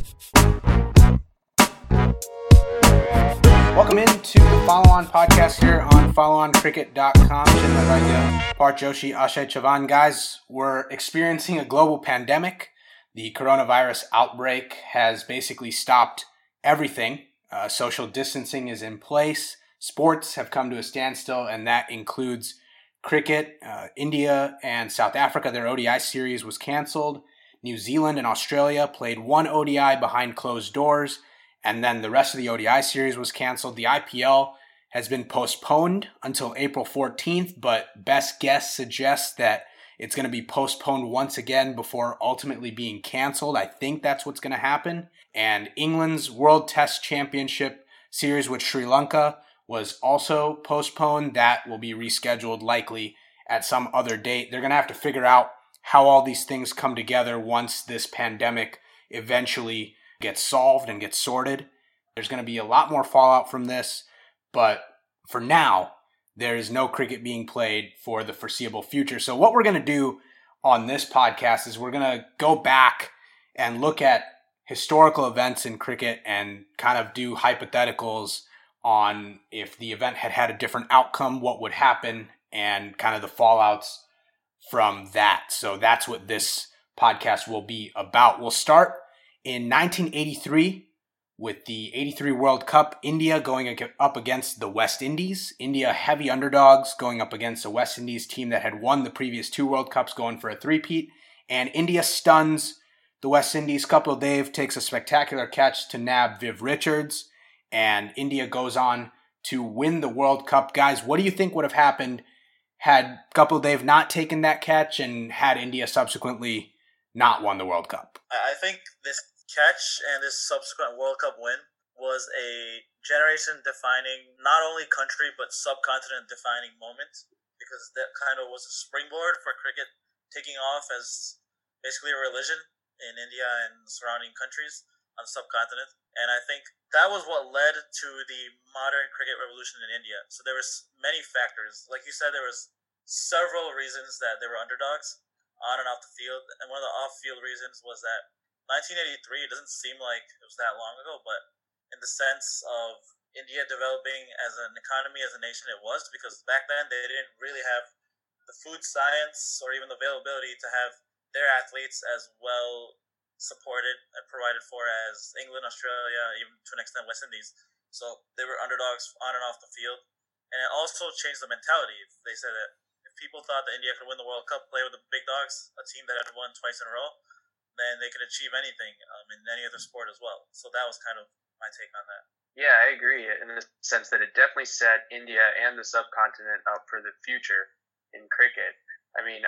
Welcome into the Follow On podcast here on followoncricket.com. Parth Joshi, Ashay Chavan. Guys, we're experiencing a global pandemic. The coronavirus outbreak has basically stopped everything. Social distancing is in place. Sports have come to a standstill, and that includes cricket. India and South Africa, their ODI series was canceled. New Zealand and Australia played one ODI behind closed doors, and then the rest of the ODI series was canceled. The IPL has been postponed until April 14th, but best guess suggests that it's going to be postponed once again before ultimately being canceled. I think that's what's going to happen. And England's World Test Championship series with Sri Lanka was also postponed. That will be rescheduled likely at some other date. They're going to have to figure out how all these things come together once this pandemic eventually gets solved and gets sorted. There's going to be a lot more fallout from this, but for now, there is no cricket being played for the foreseeable future. So what we're going to do on this podcast is we're going to go back and look at historical events in cricket and kind of do hypotheticals on if the event had had a different outcome, what would happen, and kind of the fallouts from that. So that's what this podcast will be about. We'll start in 1983 with the 83 World Cup, India going up against the West Indies. India heavy underdogs going up against a West Indies team that had won the previous two World Cups, going for a three-peat. And India stuns the West Indies. Kapil Dev takes a spectacular catch to nab Viv Richards, and India goes on to win the World Cup. Guys, what do you think would have happened had Kapil Dev not taken that catch and had India subsequently not won the World Cup? I think this catch and this subsequent World Cup win was a generation-defining, not only country, but subcontinent-defining moment, because that kind of was a springboard for cricket taking off as basically a religion in India and surrounding countries on the subcontinent. And I think that was what led to the modern cricket revolution in India. So there was many factors. Like you said, there was several reasons that they were underdogs on and off the field. And one of the off-field reasons was that 1983, it doesn't seem like it was that long ago, but in the sense of India developing as an economy, as a nation, it was, because back then they didn't really have the food science or even the availability to have their athletes as well supported and provided for as England, Australia, even to an extent West Indies. So they were underdogs on and off the field. And it also changed the mentality. They said that if people thought that India could win the World Cup, play with the big dogs, a team that had won twice in a row, then they could achieve anything in any other sport as well. So that was kind of my take on that. Yeah, I agree in the sense that it definitely set India and the subcontinent up for the future in cricket. I mean,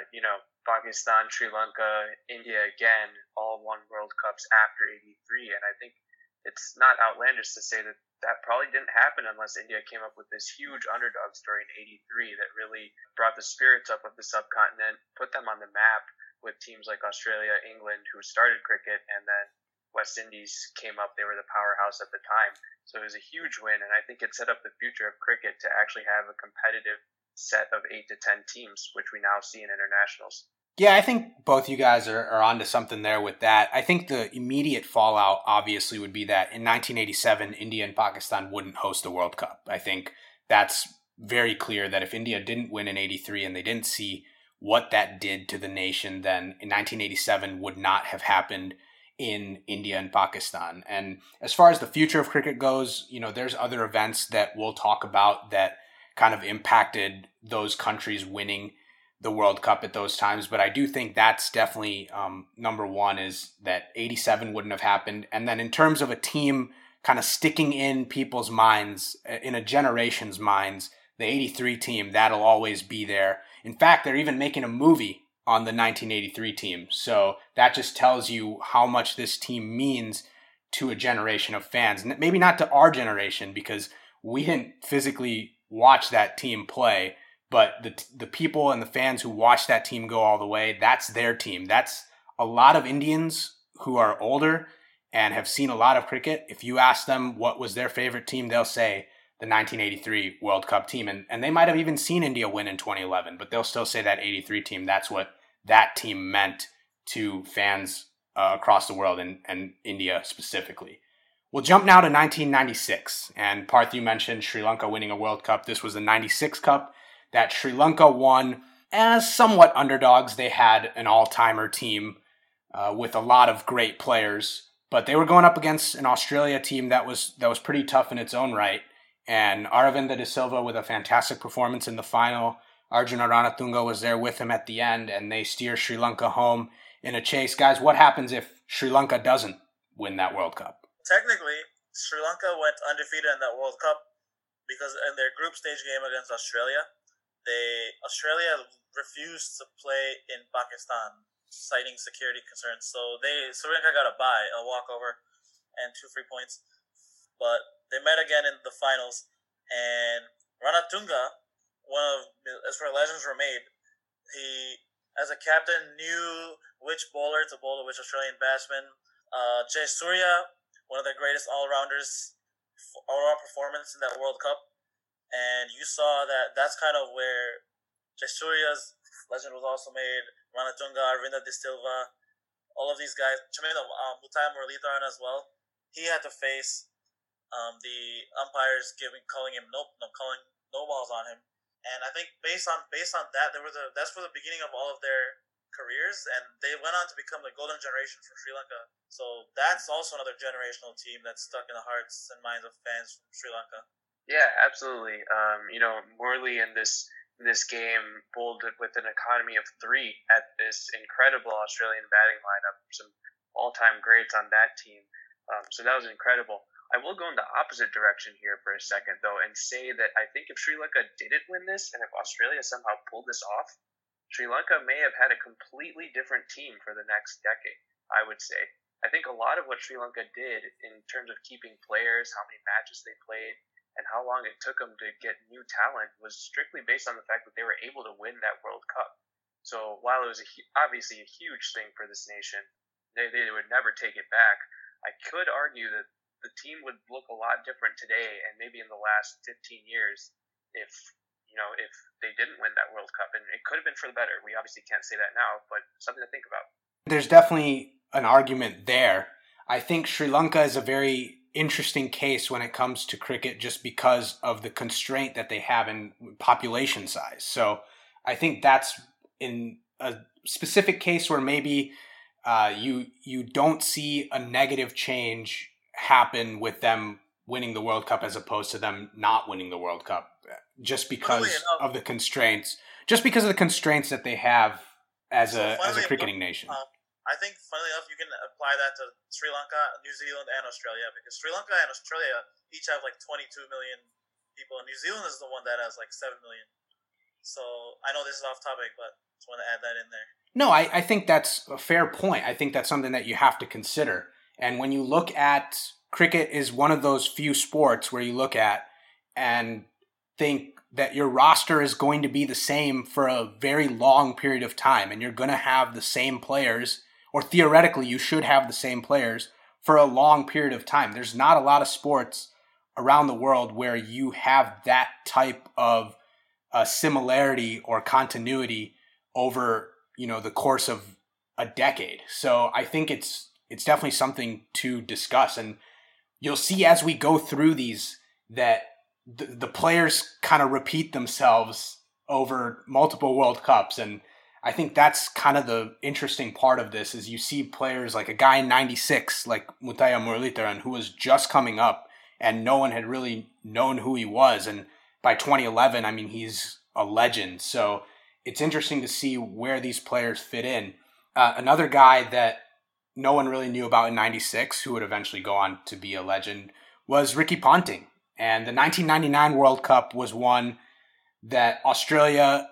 Pakistan, Sri Lanka, India again, all won World Cups after 83. And I think it's not outlandish to say that that probably didn't happen unless India came up with this huge underdog story in 83 that really brought the spirits up of the subcontinent, put them on the map with teams like Australia, England, who started cricket, and then West Indies came up. They were the powerhouse at the time. So it was a huge win, and I think it set up the future of cricket to actually have a competitive set of 8 to 10 teams, which we now see in internationals. Yeah, I think both you guys are onto something there with that. I think the immediate fallout obviously would be that in 1987, India and Pakistan wouldn't host the World Cup. I think that's very clear that if India didn't win in 83 and they didn't see what that did to the nation, then in 1987 would not have happened in India and Pakistan. And as far as the future of cricket goes, there's other events that we'll talk about that kind of impacted those countries winning the World Cup at those times. But I do think that's definitely number one, is that 87 wouldn't have happened. And then in terms of a team kind of sticking in people's minds, in a generation's minds, the 83 team, that'll always be there. In fact, they're even making a movie on the 1983 team. So that just tells you how much this team means to a generation of fans. Maybe not to our generation, because we didn't physically watch that team play, but the people and the fans who watched that team go all the way, that's their team. That's a lot of Indians who are older and have seen a lot of cricket. If you ask them what was their favorite team, they'll say the 1983 World Cup team. And they might have even seen India win in 2011, but they'll still say that 83 team. That's what that team meant to fans across the world and India specifically. We'll jump now to 1996. And Parth, you mentioned Sri Lanka winning a World Cup. This was the 96 Cup that Sri Lanka won as somewhat underdogs. They had an all-timer team with a lot of great players, but they were going up against an Australia team that was pretty tough in its own right. And Aravinda de Silva with a fantastic performance in the final. Arjuna Ranatunga was there with him at the end, and they steer Sri Lanka home in a chase. Guys, what happens if Sri Lanka doesn't win that World Cup? Technically, Sri Lanka went undefeated in that World Cup because in their group stage game against Australia, Australia refused to play in Pakistan, citing security concerns. So Sri Lanka got a bye, a walkover, and 2 free points. But they met again in the finals, and Ranatunga, as where legends were made, he, as a captain, knew which bowler to bowl to which Australian batsman. Jayasuriya, one of the greatest all-round performance in that World Cup. And you saw that's kind of where Jayasuriya's legend was also made. Ranatunga, Aravinda de Silva, all of these guys. Muttiah Muralitharan as well. He had to face the umpires calling no balls on him. And I think based on that, that's for the beginning of all of their careers, and they went on to become the golden generation for Sri Lanka. So that's also another generational team that's stuck in the hearts and minds of fans from Sri Lanka. Yeah, absolutely. Murli in this game bowled with an economy of 3 at this incredible Australian batting lineup. Some all-time greats on that team. So that was incredible. I will go in the opposite direction here for a second, though, and say that I think if Sri Lanka didn't win this, and if Australia somehow pulled this off, Sri Lanka may have had a completely different team for the next decade, I would say. I think a lot of what Sri Lanka did in terms of keeping players, how many matches they played, and how long it took them to get new talent was strictly based on the fact that they were able to win that World Cup. So while it was obviously a huge thing for this nation, they would never take it back. I could argue that the team would look a lot different today and maybe in the last 15 years if they didn't win that World Cup. And it could have been for the better. We obviously can't say that now, but something to think about. There's definitely an argument there. I think Sri Lanka is a very interesting case when it comes to cricket just because of the constraint that they have in population size. So I think that's in a specific case where maybe you don't see a negative change happen with them winning the World Cup as opposed to them not winning the World Cup just because of the constraints. Just because of the constraints that they have as a cricketing nation. I think, funnily enough, you can apply that to Sri Lanka, New Zealand, and Australia, because Sri Lanka and Australia each have like 22 million people, and New Zealand is the one that has like 7 million. So I know this is off topic, but just want to add that in there. No, I think that's a fair point. I think that's something that you have to consider. And when you look at cricket is one of those few sports where you look at and think that your roster is going to be the same for a very long period of time, and you're going to have the same players, or theoretically you should have the same players for a long period of time. There's not a lot of sports around the world where you have that type of similarity or continuity over, the course of a decade. So I think it's definitely something to discuss. And you'll see as we go through these that the players kind of repeat themselves over multiple World Cups. And I think that's kind of the interesting part of this is you see players like a guy in 96, like Muttiah Muralitharan, who was just coming up and no one had really known who he was. And by 2011, I mean, he's a legend. So it's interesting to see where these players fit in. Another guy that no one really knew about in 96, who would eventually go on to be a legend, was Ricky Ponting. And the 1999 World Cup was one that the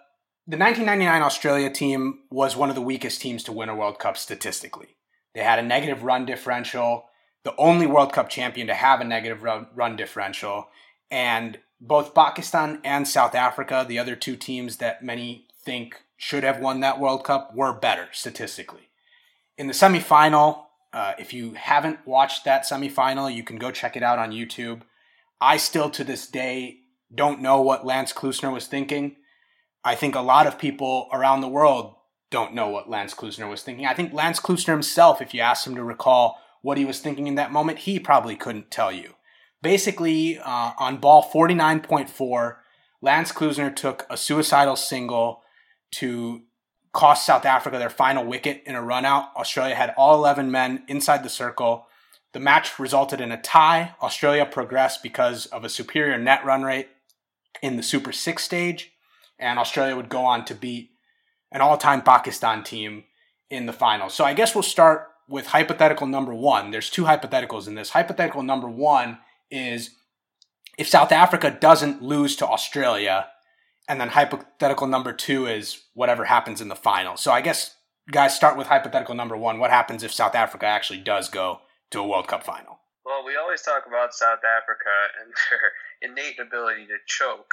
1999 Australia team was one of the weakest teams to win a World Cup statistically. They had a negative run differential, the only World Cup champion to have a negative run differential. And both Pakistan and South Africa, the other two teams that many think should have won that World Cup, were better statistically. In the semifinal, if you haven't watched that semifinal, you can go check it out on YouTube. I still, to this day, don't know what Lance Klusener was thinking. I think a lot of people around the world don't know what Lance Klusner was thinking. I think Lance Klusner himself, if you asked him to recall what he was thinking in that moment, he probably couldn't tell you. Basically, on ball 49.4, Lance Klusner took a suicidal single to cost South Africa their final wicket in a run-out. Australia had all 11 men inside the circle. The match resulted in a tie. Australia progressed because of a superior net run rate in the Super 6 stage, and Australia would go on to beat an all-time Pakistan team in the final. So I guess we'll start with hypothetical number one. There's two hypotheticals in this. Hypothetical number one is if South Africa doesn't lose to Australia, and then hypothetical number two is whatever happens in the final. So I guess, guys, start with hypothetical number one. What happens if South Africa actually does go to a World Cup final? Well, we always talk about South Africa and their innate ability to choke.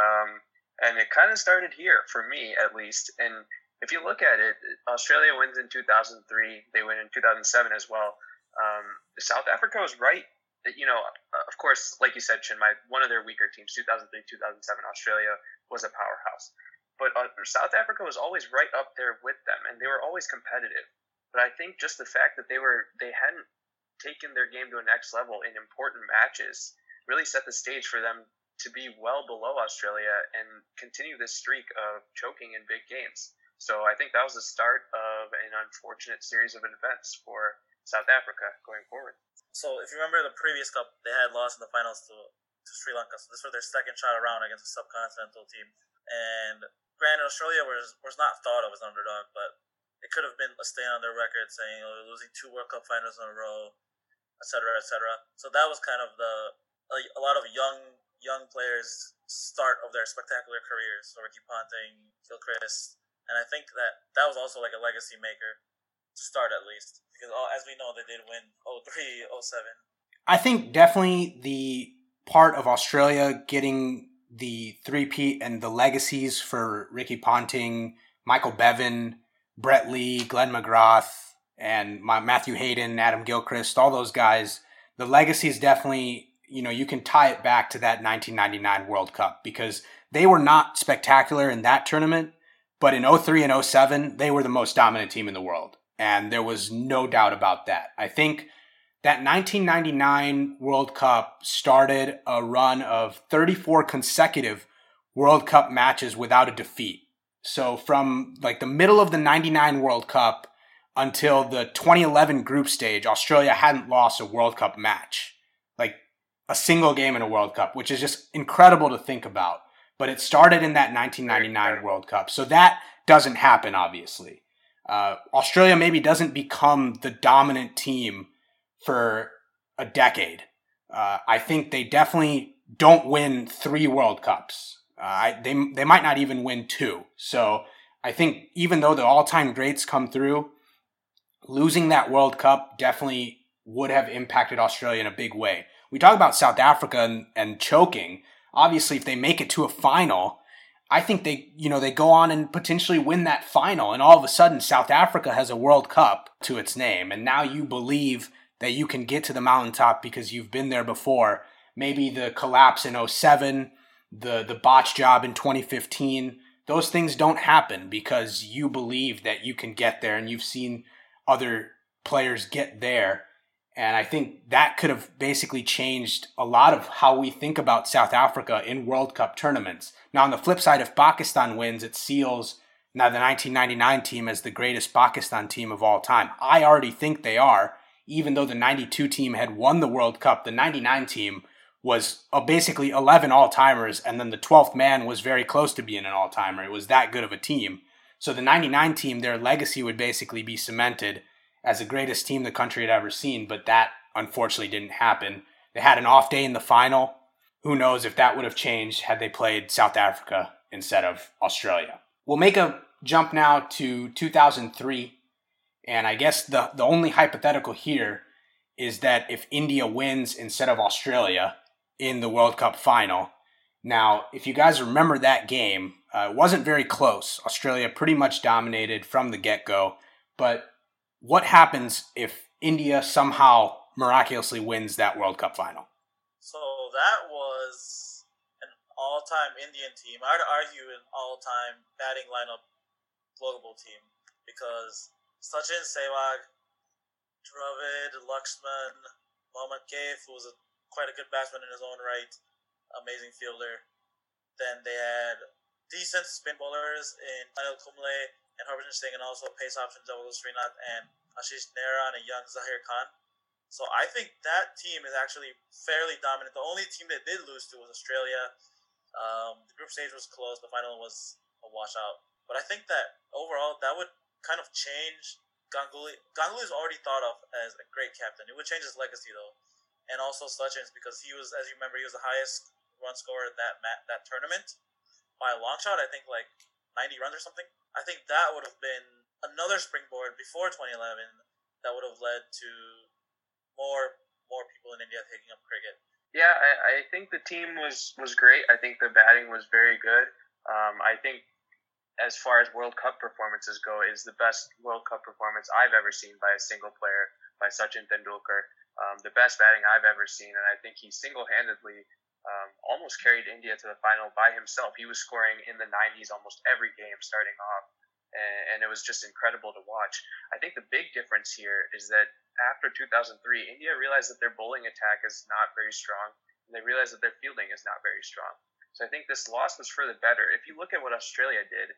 And it kind of started here, for me at least. And if you look at it, Australia wins in 2003. They win in 2007 as well. South Africa was right. Of course, like you said, Chin, one of their weaker teams, 2003, 2007, Australia was a powerhouse. But South Africa was always right up there with them, and they were always competitive. But I think just the fact that they hadn't taken their game to a next level in important matches really set the stage for them to be well below Australia and continue this streak of choking in big games. So I think that was the start of an unfortunate series of events for South Africa going forward. So if you remember the previous cup, they had lost in the finals to Sri Lanka. So this was their second shot around against a subcontinental team. And granted, Australia was not thought of as an underdog, but it could have been a stain on their record saying they're losing 2 World Cup finals in a row, et cetera, et cetera. So that was kind of a lot of young players' start of their spectacular careers. So Ricky Ponting, Gilchrist, and I think that was also like a legacy maker to start at least. Because as we know, they did win 03, 07. I think definitely the part of Australia getting the three-peat and the legacies for Ricky Ponting, Michael Bevan, Brett Lee, Glenn McGrath, and Matthew Hayden, Adam Gilchrist, all those guys, the legacy is definitely, you can tie it back to that 1999 World Cup because they were not spectacular in that tournament, but in 03 and 07, they were the most dominant team in the world. And there was no doubt about that. I think that 1999 World Cup started a run of 34 consecutive World Cup matches without a defeat. So from like the middle of the 99 World Cup until the 2011 group stage, Australia hadn't lost a World Cup match. Like a single game in a World Cup, which is just incredible to think about. But it started in that 1999 World Cup. So that doesn't happen, obviously. Australia maybe doesn't become the dominant team for a decade. I think they definitely don't win 3 World Cups. They might not even win 2. So I think even though the all-time greats come through, losing that World Cup definitely would have impacted Australia in a big way. We talk about South Africa and choking. Obviously, if they make it to a final, I think they go on and potentially win that final. And all of a sudden, South Africa has a World Cup to its name. And now you believe that you can get to the mountaintop because you've been there before. Maybe the collapse in 07, the botch job in 2015, those things don't happen because you believe that you can get there and you've seen other players get there. And I think that could have basically changed a lot of how we think about South Africa in World Cup tournaments. Now, on the flip side, if Pakistan wins, it seals now the 1999 team as the greatest Pakistan team of all time. I already think they are. Even though the 92 team had won the World Cup, the 99 team was basically 11 all-timers, and then the 12th man was very close to being an all-timer. It was that good of a team. So the 99 team, their legacy would basically be cemented as the greatest team the country had ever seen, but that unfortunately didn't happen. They had an off day in the final. Who knows if that would have changed had they played South Africa instead of Australia. We'll make a jump now to 2003, and I guess the only hypothetical here is that if India wins instead of Australia in the World Cup final. Now, if you guys remember that game, it wasn't very close. Australia pretty much dominated from the get-go, but what happens if India somehow miraculously wins that World Cup final? So that was an all-time Indian team. I'd argue an all-time batting lineup global team. because Sachin, Sehwag, Dravid, Laxman, Mohammad Kaif, who was quite a good batsman in his own right, amazing fielder. Then they had decent spin bowlers in Anil Kumble and Harbhajan Singh, and also pace options Jawahar Srinath and Ashish Nehra and a young Zahir Khan. So I think that team is actually fairly dominant. The only team they did lose to was Australia. The group stage was close. The final was a washout. But I think that overall that would kind of change Ganguly. Ganguly is already thought of as a great captain. It would change his legacy though, and also Sachin's, because he was, as you remember, he was the highest run scorer at that tournament by a long shot. I think like 90 runs or something. I think that would have been another springboard before 2011 that would have led to more people in India taking up cricket. Yeah, I think the team was great. I think the batting was very good. I think as far as World Cup performances go, is the best World Cup performance I've ever seen by a single player, by Sachin Tendulkar. The best batting I've ever seen, and I think he single-handedly almost carried India to the final by himself. He was scoring in the 90s almost every game starting off, and it was just incredible to watch. I think the big difference here is that after 2003, India realized that their bowling attack is not very strong, and they realized that their fielding is not very strong. So I think this loss was for the better. If you look at what Australia did,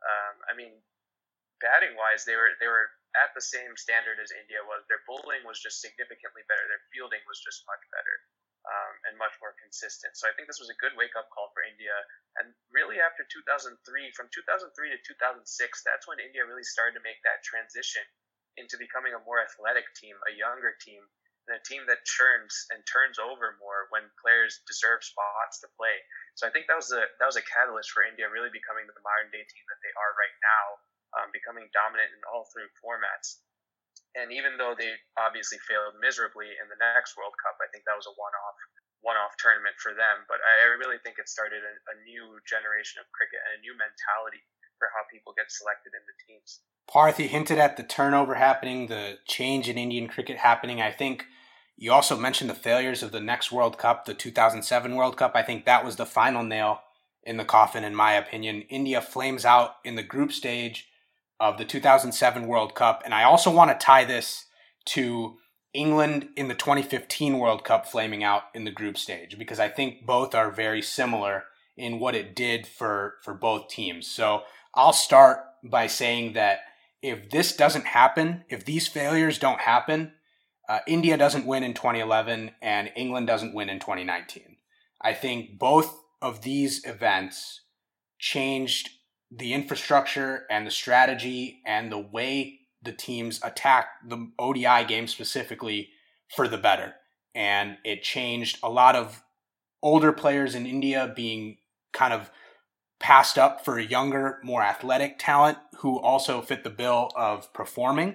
I mean, batting-wise, they were at the same standard as India was. Their bowling was just significantly better. Their fielding was just much better and much more consistent. So I think this was a good wake-up call for India. And really after 2003, from 2003 to 2006, that's when India really started to make that transition into becoming a more athletic team, a younger team, and a team that churns and turns over more when players deserve spots to play. So I think that was a catalyst for India really becoming the modern day team that they are right now, becoming dominant in all three formats. And even though they obviously failed miserably in the next World Cup, I think that was a one-off tournament for them. But I really think it started a new generation of cricket and a new mentality for how people get selected into teams. Parth, you hinted at the turnover happening, the change in Indian cricket happening. I think you also mentioned the failures of the next World Cup, the 2007 World Cup. I think that was the final nail in the coffin, in my opinion. India flames out in the group stage of the 2007 World Cup. And I also want to tie this to England in the 2015 World Cup flaming out in the group stage, because I think both are very similar in what it did for both teams. So I'll start by saying that if this doesn't happen, if these failures don't happen, India doesn't win in 2011 and England doesn't win in 2019. I think both of these events changed the infrastructure and the strategy and the way the teams attack the ODI game specifically for the better. And it changed a lot of older players in India being kind of passed up for younger, more athletic talent who also fit the bill of performing.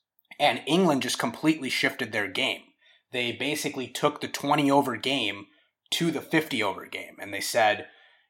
And England just completely shifted their game. They basically took the 20-over game to the 50-over game. And they said,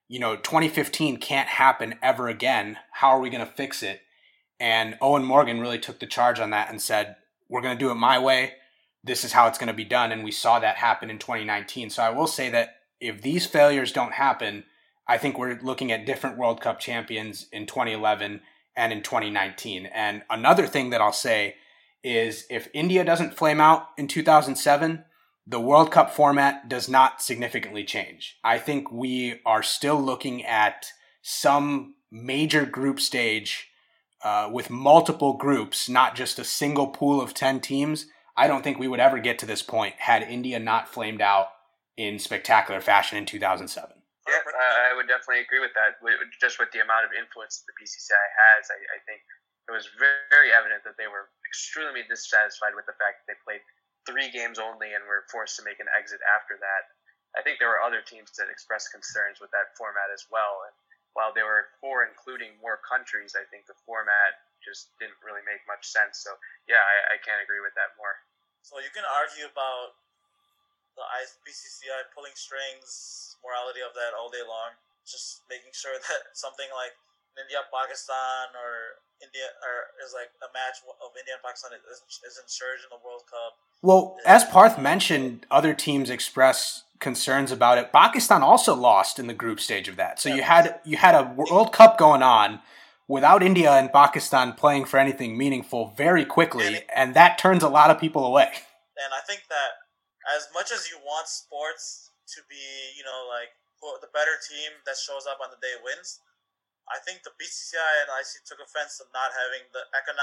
2015 can't happen ever again. How are we going to fix it? And Owen Morgan really took the charge on that and said, we're going to do it my way. This is how it's going to be done. And we saw that happen in 2019. So I will say that if these failures don't happen, I think we're looking at different World Cup champions in 2011 and in 2019. And another thing that I'll say is if India doesn't flame out in 2007, the World Cup format does not significantly change. I think we are still looking at some major group stage with multiple groups, not just a single pool of 10 teams. I don't think we would ever get to this point had India not flamed out in spectacular fashion in 2007. Yeah, I would definitely agree with that. Just with the amount of influence the BCCI has, I think it was very evident that they were extremely dissatisfied with the fact that they played 3 games only and were forced to make an exit after that. I think there were other teams that expressed concerns with that format as well. And while there were 4 including more countries, I think the format just didn't really make much sense. So, yeah, I can't agree with that more. So you can argue about the BCCI pulling strings, morality of that all day long, just making sure that something like India-Pakistan or is like a match of India and Pakistan isn't surged in the World Cup. Well, as Parth mentioned, other teams express concerns about it. Pakistan also lost in the group stage of that. So you had a World Cup going on without India and Pakistan playing for anything meaningful very quickly, and that turns a lot of people away. And I think that as much as you want sports to be, like the better team that shows up on the day wins, I think the BCCI and IC took offense to not having the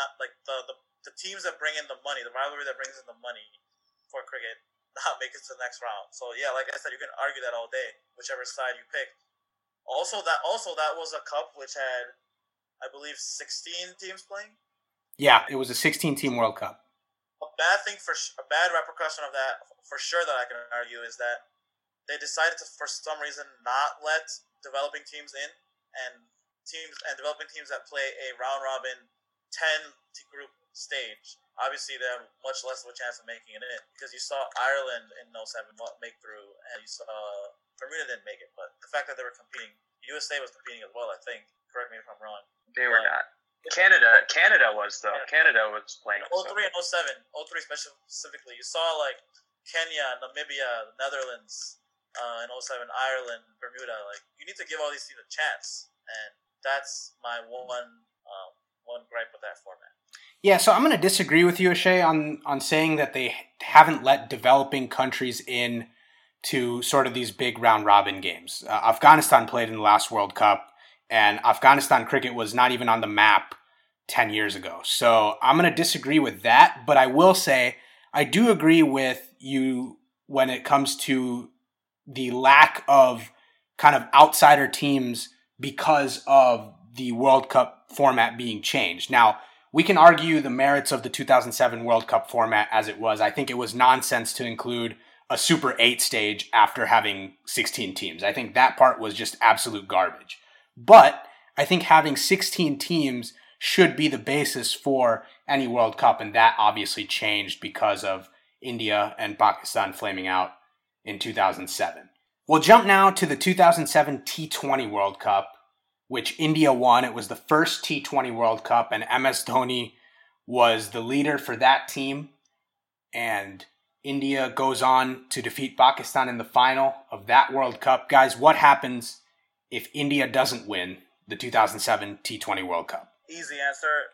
the teams that bring in the money, the rivalry that brings in the money for cricket, not make it to the next round. So yeah, like I said, you can argue that all day, whichever side you pick. Also, that was a cup which had, I believe, 16 teams playing. Yeah, it was a 16-team World Cup. A bad repercussion of that, for sure, that I can argue is that they decided to, for some reason, not let developing teams in, and developing teams that play a round robin 10 group stage. Obviously, they have much less of a chance of making it in, because you saw Ireland in 07 make through, and you saw Bermuda didn't make it. But the fact that they were competing, USA was competing as well, I think. Correct me if I'm wrong. They were not. Canada was, though. Yeah. Canada was playing. 03 and 07. 03 specifically. You saw, like, Kenya, Namibia, the Netherlands, in 07, Ireland, Bermuda. Like, you need to give all these teams a chance. And that's my one gripe with that format. Yeah, so I'm going to disagree with you, Ashay, on saying that they haven't let developing countries in to sort of these big round-robin games. Afghanistan played in the last World Cup, and Afghanistan cricket was not even on the map 10 years ago. So I'm going to disagree with that, but I will say I do agree with you when it comes to the lack of kind of outsider teams because of the World Cup format being changed. Now, we can argue the merits of the 2007 World Cup format as it was. I think it was nonsense to include a Super 8 stage after having 16 teams. I think that part was just absolute garbage. But I think having 16 teams should be the basis for any World Cup, and that obviously changed because of India and Pakistan flaming out in 2007. We'll jump now to the 2007 T20 World Cup, which India won. It was the first T20 World Cup, and MS Dhoni was the leader for that team. And India goes on to defeat Pakistan in the final of that World Cup. Guys, what happens if India doesn't win the 2007 T20 World Cup? Easy answer.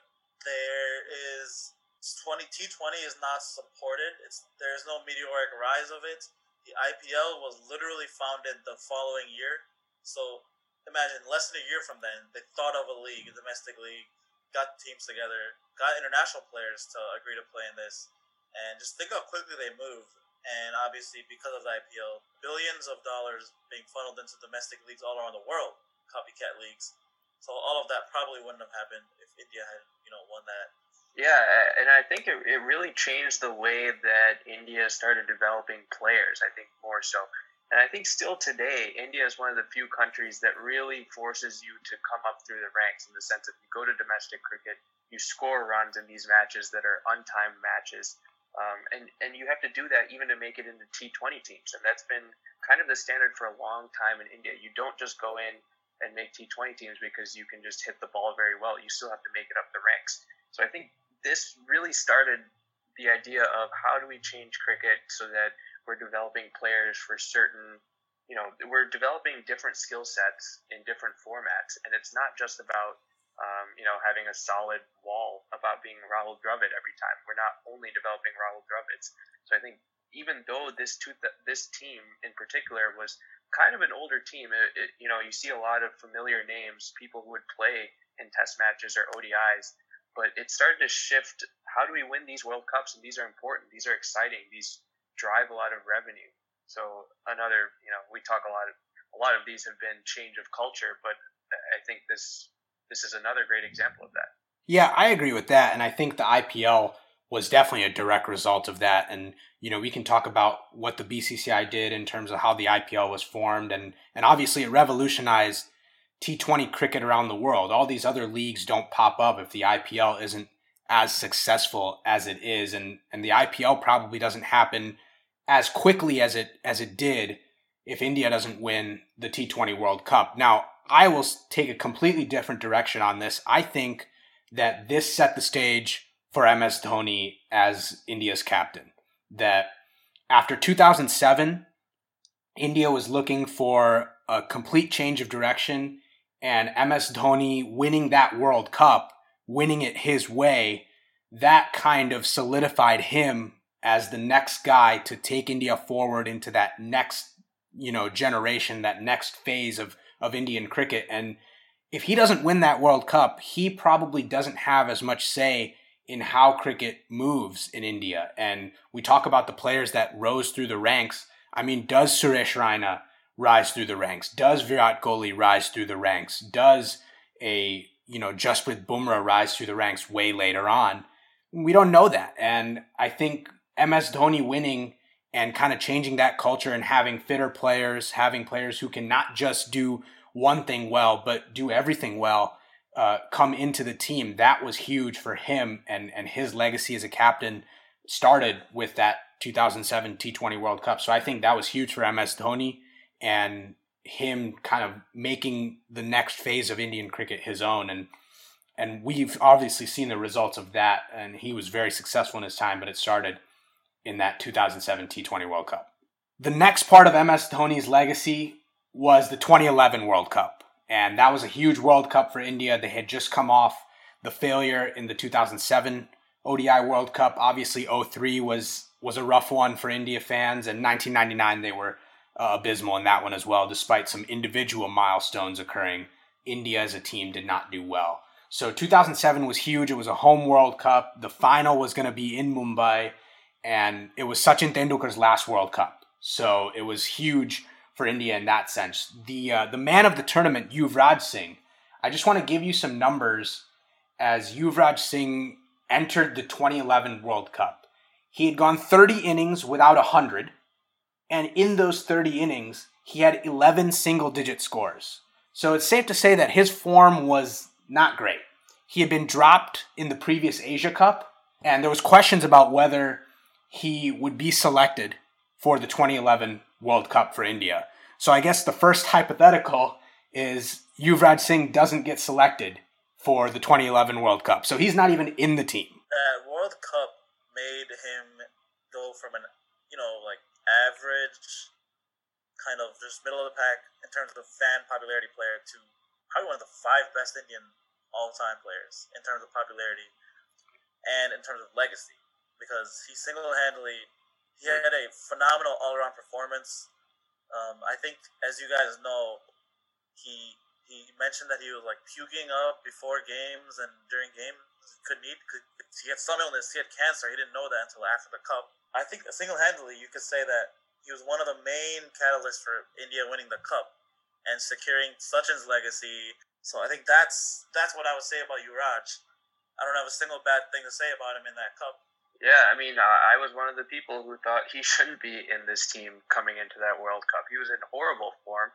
T20 is not supported. There's no meteoric rise of it. The IPL was literally founded the following year. So imagine, less than a year from then, they thought of a league, a domestic league, got teams together, got international players to agree to play in this, and just think how quickly they moved. And obviously, because of the IPL, billions of dollars being funneled into domestic leagues all around the world, copycat leagues. So all of that probably wouldn't have happened if India had, won that. Yeah, and I think it really changed the way that India started developing players, I think more so. And I think still today, India is one of the few countries that really forces you to come up through the ranks, in the sense that you go to domestic cricket, you score runs in these matches that are untimed matches, and you have to do that even to make it into T20 teams. And that's been kind of the standard for a long time in India. You don't just go in and make T20 teams because you can just hit the ball very well. You still have to make it up the ranks. So I think this really started the idea of how do we change cricket so that we're developing players for certain, we're developing different skill sets in different formats. And it's not just about, having a solid wall about being Rahul Dravid every time. We're not only developing Rahul Dravids. So I think even though this team in particular was kind of an older team, you see a lot of familiar names, people who would play in test matches or ODIs, but it started to shift. How do we win these World Cups? And these are important. These are exciting. These drive a lot of revenue. So another, we talk a lot of these have been change of culture, but I think this is another great example of that. Yeah, I agree with that. And I think the IPL was definitely a direct result of that. And, we can talk about what the BCCI did in terms of how the IPL was formed. And obviously it revolutionized T20 cricket around the world. All these other leagues don't pop up if the IPL isn't as successful as it is. And the IPL probably doesn't happen as quickly as it did if India doesn't win the T20 World Cup. Now, I will take a completely different direction on this. I think that this set the stage for MS Dhoni as India's captain. That after 2007, India was looking for a complete change of direction, and MS Dhoni winning that World Cup, winning it his way, that kind of solidified him as the next guy to take India forward into that next, generation, that next phase of Indian cricket. And if he doesn't win that World Cup, he probably doesn't have as much say in how cricket moves in India. And we talk about the players that rose through the ranks. I mean, does Suresh Raina rise through the ranks? Does Virat Kohli rise through the ranks? Does a, Jasprit Bumrah rise through the ranks way later on? We don't know that. And I think MS Dhoni winning and kind of changing that culture and having fitter players, having players who can not just do one thing well, but do everything well, come into the team, that was huge for him, and his legacy as a captain started with that 2007 T20 World Cup. So I think that was huge for MS Dhoni and him kind of making the next phase of Indian cricket his own. And we've obviously seen the results of that, and he was very successful in his time, but it started in that 2007 T20 World Cup. The next part of MS Dhoni's legacy was the 2011 World Cup. And that was a huge World Cup for India. They had just come off the failure in the 2007 ODI World Cup. Obviously, 03 was a rough one for India fans. And 1999, they were abysmal in that one as well. Despite some individual milestones occurring, India as a team did not do well. So 2007 was huge. It was a home World Cup. The final was going to be in Mumbai. And it was Sachin Tendulkar's last World Cup. So it was huge for India in that sense. The man of the tournament, Yuvraj Singh, I just want to give you some numbers as Yuvraj Singh entered the 2011 World Cup. He had gone 30 innings without 100, and in those 30 innings, he had 11 single-digit scores. So it's safe to say that his form was not great. He had been dropped in the previous Asia Cup, and there was questions about whether he would be selected for the 2011 World Cup for India. So I guess the first hypothetical is Yuvraj Singh doesn't get selected for the 2011 World Cup. So he's not even in the team. That World Cup made him go from an, average, kind of just middle of the pack in terms of the fan popularity player to probably one of the 5 best Indian all-time players in terms of popularity and in terms of legacy. Because he single-handedly, he had a phenomenal all-around performance. I think, as you guys know, he mentioned that he was puking up before games and during games. Couldn't eat. He had some illness. He had cancer. He didn't know that until after the cup. I think single-handedly, you could say that he was one of the main catalysts for India winning the cup and securing Sachin's legacy. So I think that's what I would say about Yuvraj. I don't have a single bad thing to say about him in that cup. Yeah, I mean, I was one of the people who thought he shouldn't be in this team coming into that World Cup. He was in horrible form,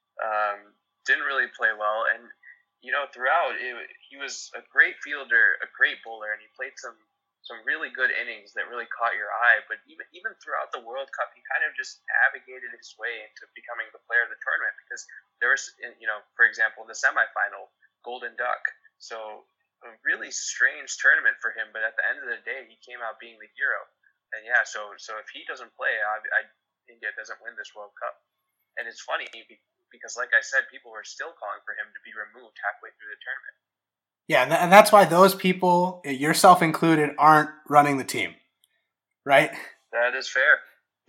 didn't really play well, and throughout he was a great fielder, a great bowler, and he played some really good innings that really caught your eye. But even throughout the World Cup, he kind of just navigated his way into becoming the player of the tournament, because there was, for example, the semifinal, Golden Duck. So a really strange tournament for him, but at the end of the day, he came out being the hero. And yeah, so if he doesn't play, India doesn't win this World Cup. And it's funny because, like I said, people were still calling for him to be removed halfway through the tournament. Yeah, and that's why those people, yourself included, aren't running the team, right? That is fair.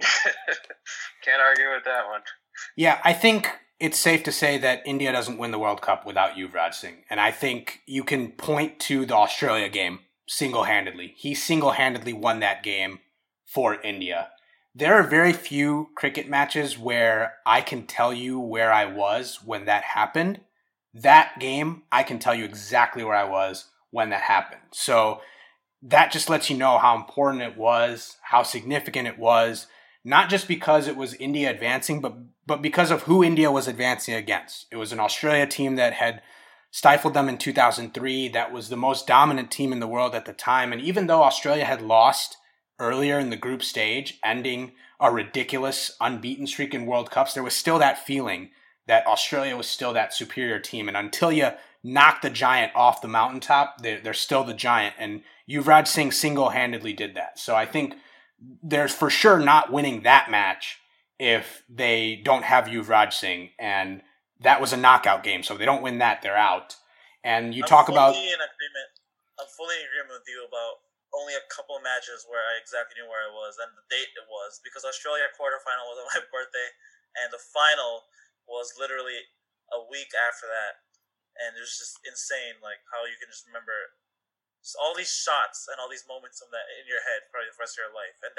Can't argue with that one. Yeah, I think it's safe to say that India doesn't win the World Cup without Yuvraj Singh. And I think you can point to the Australia game single-handedly. He single-handedly won that game for India. There are very few cricket matches where I can tell you where I was when that happened. That game, I can tell you exactly where I was when that happened. So that just lets you know how important it was, how significant it was, not just because it was India advancing, but because of who India was advancing against. It was an Australia team that had stifled them in 2003. That was the most dominant team in the world at the time. And even though Australia had lost earlier in the group stage, ending a ridiculous unbeaten streak in World Cups, there was still that feeling that Australia was still that superior team. And until you knock the giant off the mountaintop, they're still the giant. And Yuvraj Singh single-handedly did that. So I think there's for sure not winning that match if they don't have Yuvraj Singh. And that was a knockout game. So if they don't win that, they're out. And you I'm talk fully about... in agreement. I'm fully in agreement with you about only a couple matches where I exactly knew where I was and the date it was, because Australia quarterfinal was on my birthday, and the final was literally a week after that, and it was just insane, like how you can just remember just all these shots and all these moments of that in your head for the rest of your life, and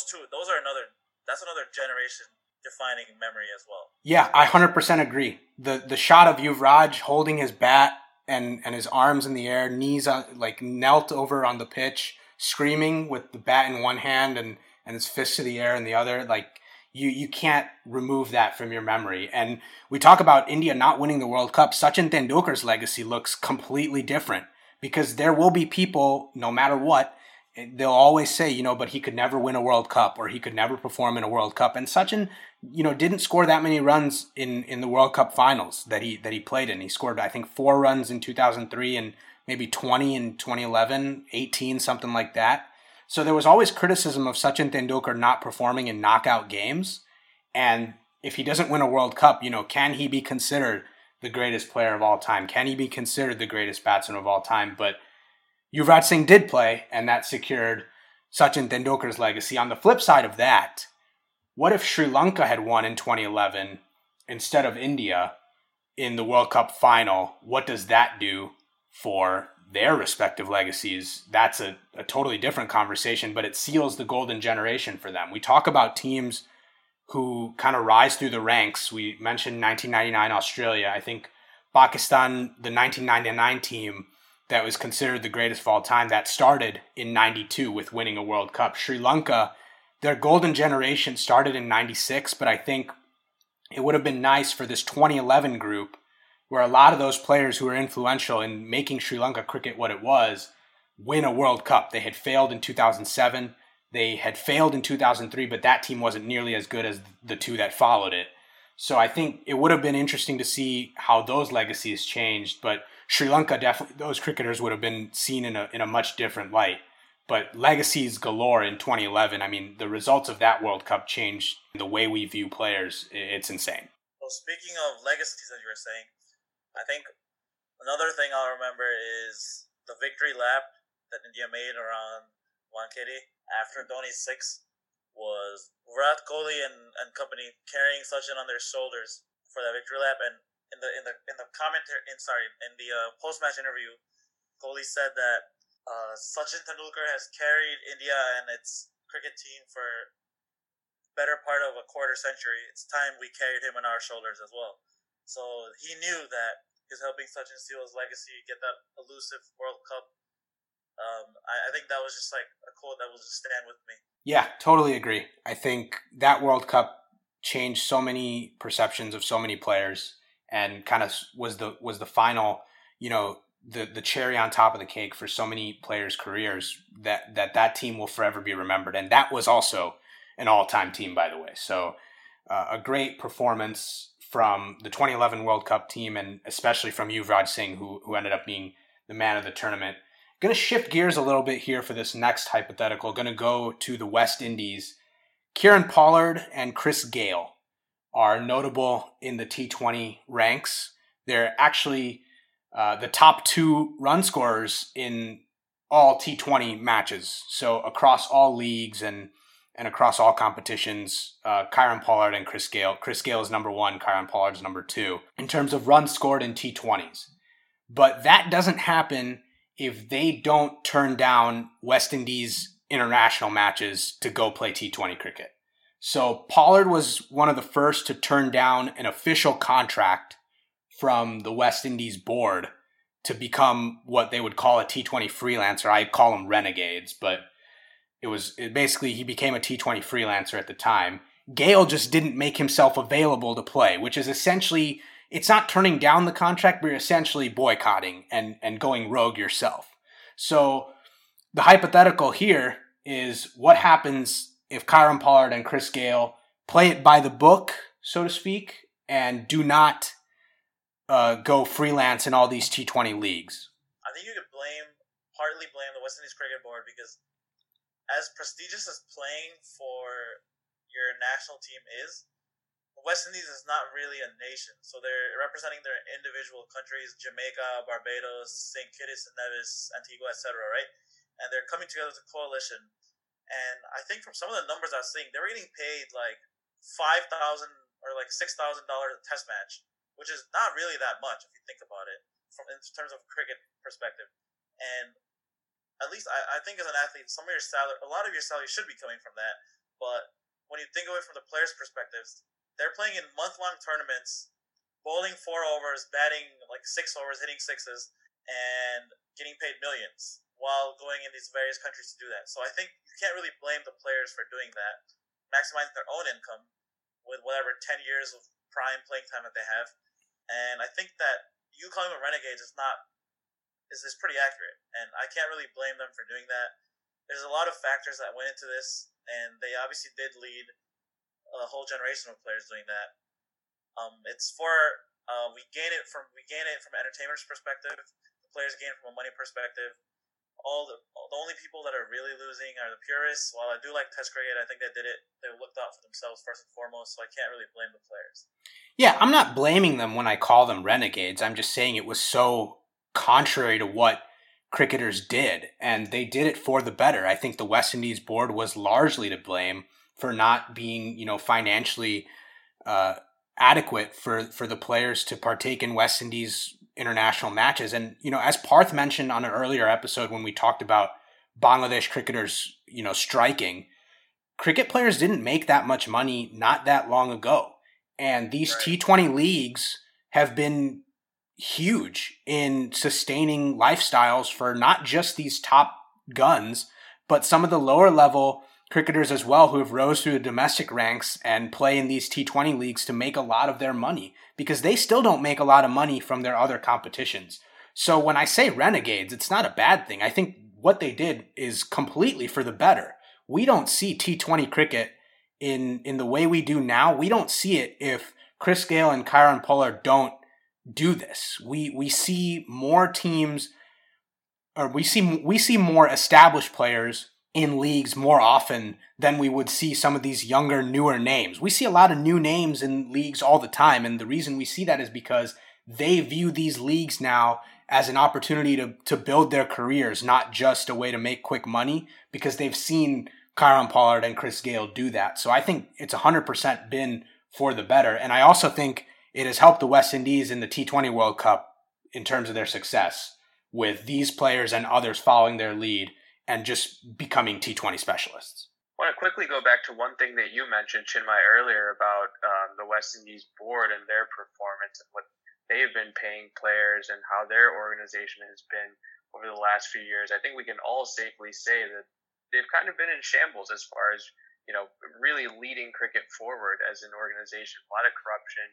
that's another generation defining memory as well. Yeah, I 100% agree. The shot of Yuvraj holding his bat and his arms in the air, knees like knelt over on the pitch, screaming with the bat in one hand and his fist to the air in the other, like you can't remove that from your memory. And we talk about India not winning the World Cup. Sachin Tendulkar's legacy looks completely different, because there will be people, no matter what, they'll always say, but he could never win a World Cup, or he could never perform in a World Cup. And Sachin, didn't score that many runs in the World Cup finals that he played in. He scored, I think, 4 runs in 2003 and maybe 20 in 2011, 18, something like that. So there was always criticism of Sachin Tendulkar not performing in knockout games. And if he doesn't win a World Cup, can he be considered the greatest player of all time? Can he be considered the greatest batsman of all time? But Yuvraj Singh did play, and that secured Sachin Tendulkar's legacy. On the flip side of that, what if Sri Lanka had won in 2011 instead of India in the World Cup final? What does that do for their respective legacies? That's a totally different conversation, but it seals the golden generation for them. We talk about teams who kind of rise through the ranks. We mentioned 1999 Australia. I think Pakistan, the 1999 team that was considered the greatest of all time, that started in 92 with winning a World Cup. Sri Lanka, their golden generation started in 96, but I think it would have been nice for this 2011 group, where a lot of those players who were influential in making Sri Lanka cricket what it was, win a World Cup. They had failed in 2007. They had failed in 2003, but that team wasn't nearly as good as the two that followed it. So I think it would have been interesting to see how those legacies changed, but Sri Lanka, definitely, those cricketers would have been seen in a much different light. But legacies galore in 2011. I mean, the results of that World Cup changed the way we view players. It's insane. Well, speaking of legacies, as you were saying, I think another thing I'll remember is the victory lap that India made around Wankhede after Dhoni's 6 was Virat Kohli and company carrying Sachin on their shoulders for that victory lap. And in the commentary, in the post match interview, Kohli said that Sachin Tendulkar has carried India and its cricket team for better part of a quarter century. It's time we carried him on our shoulders as well. So he knew that he was helping Sachin seal his legacy, get that elusive World Cup. I think that was just like a quote that will just stand with me. Yeah, totally agree. I think that World Cup changed so many perceptions of so many players, and kind of was the final, the cherry on top of the cake for so many players' careers, that team will forever be remembered. And that was also an all-time team, by the way. So a great performance from the 2011 World Cup team, and especially from Yuvraj Singh, who ended up being the man of the tournament. Going to shift gears a little bit here for this next hypothetical. Going to go to the West Indies. Kieran Pollard and Chris Gayle are notable in the T20 ranks. They're actually the top 2 run scorers in all T20 matches. So across all leagues and across all competitions, Kieran Pollard and Chris Gayle. Chris Gayle is number 1, Kieran Pollard is number 2 in terms of runs scored in T20s. But that doesn't happen if they don't turn down West Indies international matches to go play T20 cricket. So Pollard was one of the first to turn down an official contract from the West Indies board to become what they would call a T20 freelancer. I'd call them renegades, but basically he became a T20 freelancer at the time. Gayle just didn't make himself available to play, which is essentially, it's not turning down the contract, but you're essentially boycotting and going rogue yourself. So the hypothetical here is, what happens if Kieran Pollard and Chris Gayle play it by the book, so to speak, and do not go freelance in all these T20 leagues? I think you could partly blame the West Indies Cricket Board, because as prestigious as playing for your national team is, West Indies is not really a nation, so they're representing their individual countries: Jamaica, Barbados, St. Kitts and Nevis, Antigua, etc. Right, and they're coming together as a coalition. And I think from some of the numbers I was seeing, they were getting paid like $5,000 or like $6,000 a test match, which is not really that much if you think about it from in terms of cricket perspective. And at least I think as an athlete, some of your salary, a lot of your salary should be coming from that. But when you think of it from the players' perspectives, they're playing in month-long tournaments, bowling 4 overs, batting like 6 overs, hitting sixes, and getting paid millions while going in these various countries to do that. So I think you can't really blame the players for doing that, maximizing their own income with whatever 10 years of prime playing time that they have. And I think that you calling them renegades is pretty accurate, and I can't really blame them for doing that. There's a lot of factors that went into this, and they obviously did lead a whole generation of players doing that. It's for we gain it from an entertainment's perspective. The players gain it from a money perspective. The only people that are really losing are the purists. While I do like Test cricket, I think they looked out for themselves first and foremost, so I can't really blame the players. Yeah, I'm not blaming them when I call them renegades. I'm just saying it was so contrary to what cricketers did, and they did it for the better. I think the West Indies board was largely to blame for not being, financially adequate for the players to partake in West Indies international matches. And, as Parth mentioned on an earlier episode when we talked about Bangladesh cricketers, striking, cricket players didn't make that much money not that long ago. And these T20 leagues have been huge in sustaining lifestyles for not just these top guns, but some of the lower level cricketers as well who have rose through the domestic ranks and play in these T20 leagues to make a lot of their money, because they still don't make a lot of money from their other competitions. So when I say renegades, it's not a bad thing. I think what they did is completely for the better. We don't see T20 cricket in the way we do now. We don't see it if Chris Gayle and Kieron Pollard don't do this. We see more teams, or we see more established players in leagues more often than we would see some of these younger, newer names. We see a lot of new names in leagues all the time, and the reason we see that is because they view these leagues now as an opportunity to build their careers, not just a way to make quick money, because they've seen Kieron Pollard and Chris Gayle do that. So I think it's 100% been for the better, and I also think it has helped the West Indies in the T20 World Cup in terms of their success, with these players and others following their lead and just becoming T20 specialists. I want to quickly go back to one thing that you mentioned, Chinmay, earlier about the West Indies board and their performance and what they've been paying players and how their organization has been over the last few years. I think we can all safely say that they've kind of been in shambles as far as, really leading cricket forward as an organization. A lot of corruption,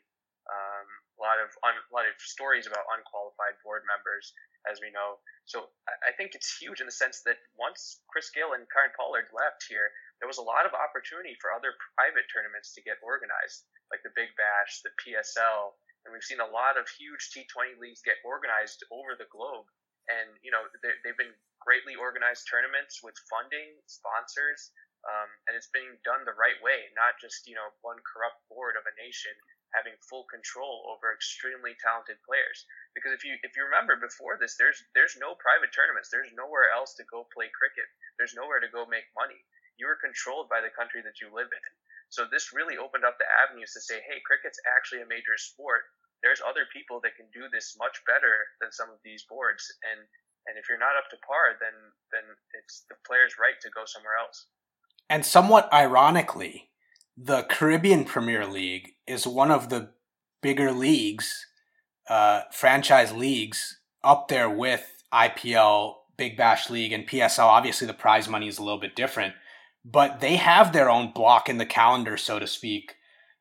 a lot of stories about unqualified board members, as we know. So I think it's huge in the sense that once Chris Gayle and Kieron Pollard left here, there was a lot of opportunity for other private tournaments to get organized, like the Big Bash, the PSL, and we've seen a lot of huge T20 leagues get organized over the globe. And, they've been greatly organized tournaments with funding, sponsors, and it's being done the right way, not just, one corrupt board of a nation having full control over extremely talented players. Because if you remember before this, there's no private tournaments. There's nowhere else to go play cricket. There's nowhere to go make money. You are controlled by the country that you live in. So this really opened up the avenues to say, hey, cricket's actually a major sport. There's other people that can do this much better than some of these boards. And if you're not up to par, then it's the player's right to go somewhere else. And somewhat ironically, the Caribbean Premier League is one of the bigger leagues, franchise leagues, up there with IPL, Big Bash League, and PSL. Obviously, the prize money is a little bit different, but they have their own block in the calendar, so to speak,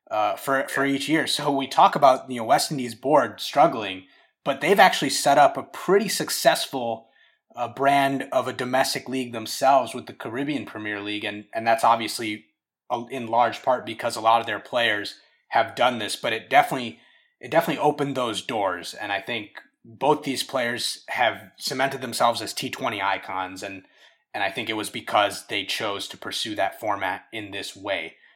for each year. So we talk about West Indies board struggling, but they've actually set up a pretty successful brand of a domestic league themselves with the Caribbean Premier League, and that's obviously in large part because a lot of their players have done this, but it definitely opened those doors. And I think both these players have cemented themselves as T20 icons. And I think it was because they chose to pursue that format in this way.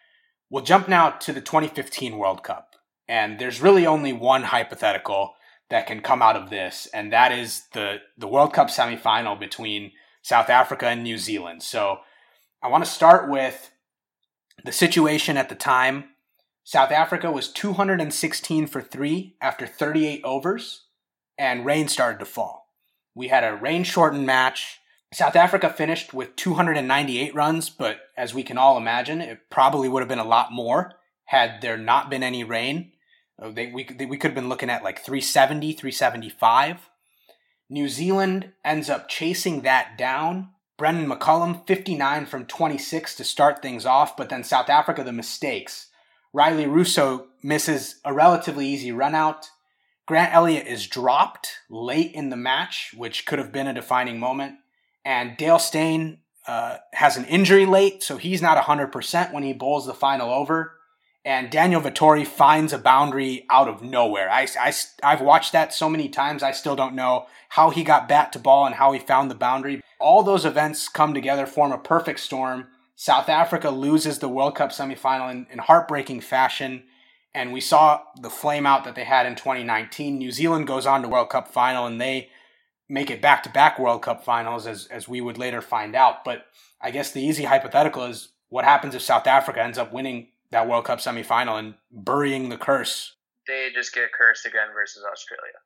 We'll jump now to the 2015 World Cup. And there's really only one hypothetical that can come out of this, and that is the World Cup semifinal between South Africa and New Zealand. So I want to start with the situation at the time. South Africa was 216 for 3 after 38 overs, and rain started to fall. We had a rain-shortened match. South Africa finished with 298 runs, but as we can all imagine, it probably would have been a lot more had there not been any rain. We could have been looking at like 370, 375. New Zealand ends up chasing that down. Brendan McCullum, 59 from 26 to start things off, but then South Africa, the mistakes. Riley Russo misses a relatively easy run out. Grant Elliott is dropped late in the match, which could have been a defining moment. And Dale Steyn has an injury late, so he's not 100% when he bowls the final over. And Daniel Vettori finds a boundary out of nowhere. I've watched that so many times, I still don't know how he got bat to ball and how he found the boundary. All those events come together, form a perfect storm. South Africa loses the World Cup semifinal in heartbreaking fashion. And we saw the flame out that they had in 2019. New Zealand goes on to World Cup final, and they make it back-to-back World Cup finals, as we would later find out. But I guess the easy hypothetical is, what happens if South Africa ends up winning that World Cup semifinal and burying the curse? They just get cursed again versus Australia.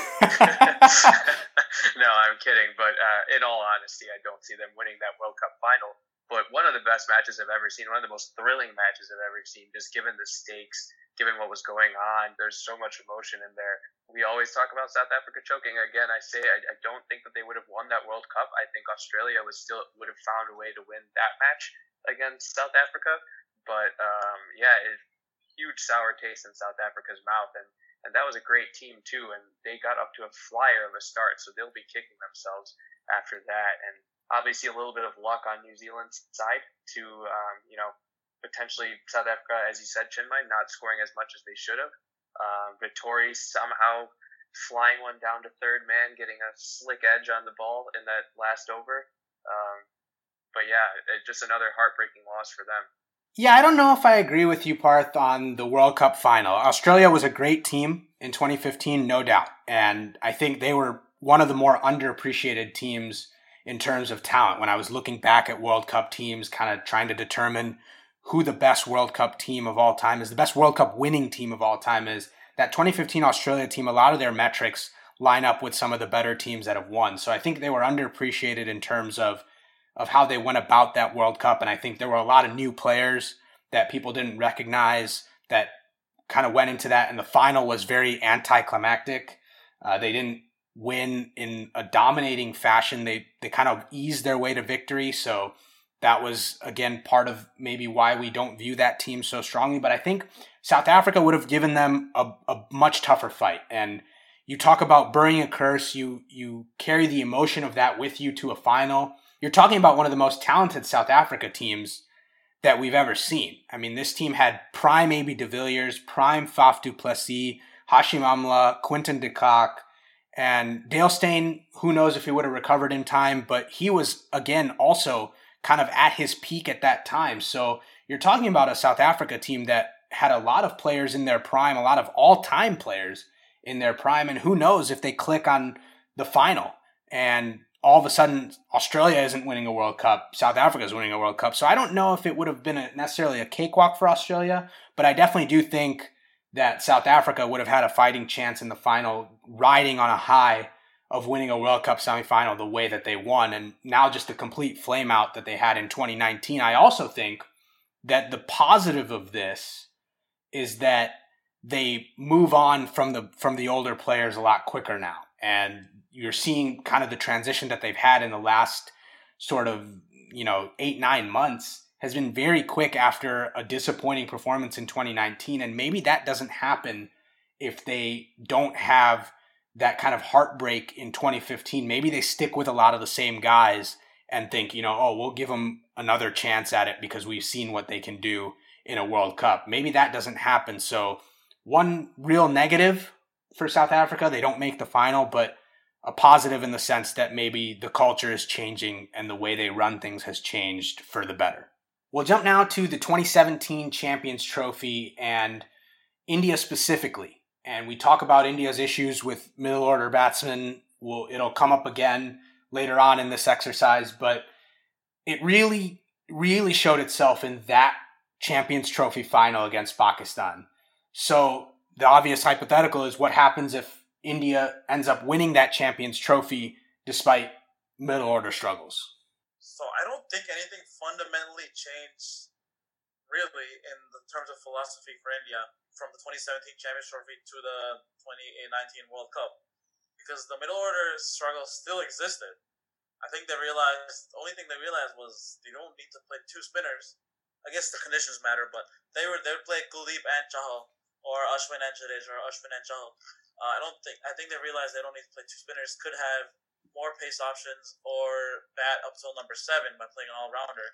No, I'm kidding. But in all honesty, I don't see them winning that World Cup final. But one of the best matches I've ever seen, one of the most thrilling matches I've ever seen, just given the stakes, given what was going on. There's so much emotion in there. We always talk about South Africa choking. Again, I say I don't think that they would have won that World Cup. I think Australia would have found a way to win that match against South Africa. But huge sour taste in South Africa's mouth, and that was a great team too. And they got up to a flyer of a start, so they'll be kicking themselves after that. And obviously a little bit of luck on New Zealand's side to potentially South Africa, as you said, Chinmay, not scoring as much as they should have. Vettori somehow flying one down to third man, getting a slick edge on the ball in that last over. But yeah, just another heartbreaking loss for them. Yeah, I don't know if I agree with you, Parth, on the World Cup final. Australia was a great team in 2015, no doubt. And I think they were one of the more underappreciated teams in terms of talent. When I was looking back at World Cup teams, kind of trying to determine who the best World Cup team of all time is, the best World Cup winning team of all time is, that 2015 Australia team, a lot of their metrics line up with some of the better teams that have won. So I think they were underappreciated in terms of how they went about that World Cup. And I think there were a lot of new players that people didn't recognize that kind of went into that. And the final was very anticlimactic. They didn't win in a dominating fashion. They kind of eased their way to victory. So that was, again, part of maybe why we don't view that team so strongly. But I think South Africa would have given them a much tougher fight. And you talk about burying a curse. You carry the emotion of that with you to a final. You're talking about one of the most talented South Africa teams that we've ever seen. I mean, this team had prime A.B. de Villiers, prime Faf du Plessis, Hashim Amla, Quinton de Kock, and Dale Steyn. Who knows if he would have recovered in time, but he was, again, also kind of at his peak at that time. So you're talking about a South Africa team that had a lot of players in their prime, a lot of all-time players in their prime, and who knows if they click on the final and all of a sudden Australia isn't winning a World Cup, South Africa is winning a World Cup. So I don't know if it would have been necessarily a cakewalk for Australia, but I definitely do think that South Africa would have had a fighting chance in the final, riding on a high of winning a World Cup semifinal the way that they won. And now just the complete flame out that they had in 2019. I also think that the positive of this is that they move on from the older players a lot quicker now. And you're seeing kind of the transition that they've had in the last sort of, 8-9 months has been very quick after a disappointing performance in 2019. And maybe that doesn't happen if they don't have that kind of heartbreak in 2015. Maybe they stick with a lot of the same guys and think, we'll give them another chance at it because we've seen what they can do in a World Cup. Maybe that doesn't happen. So one real negative for South Africa, they don't make the final, but a positive in the sense that maybe the culture is changing and the way they run things has changed for the better. We'll jump now to the 2017 Champions Trophy and India specifically. And we talk about India's issues with middle order batsmen. It'll come up again later on in this exercise, but it really, really showed itself in that Champions Trophy final against Pakistan. So the obvious hypothetical is what happens if India ends up winning that Champions Trophy despite middle order struggles? So I don't think anything fundamentally changed really in the terms of philosophy for India from the 2017 Champions Trophy to the 2019 World Cup, because the middle order struggle still existed. I think the only thing they realized was they don't need to play two spinners. I guess the conditions matter, but they would play Kuldeep and Chahal, or Ashwin and Jadeja, or Ashwin and Chahal. I think they realized they don't need to play two spinners, could have more pace options, or bat up till number 7 by playing an all-rounder.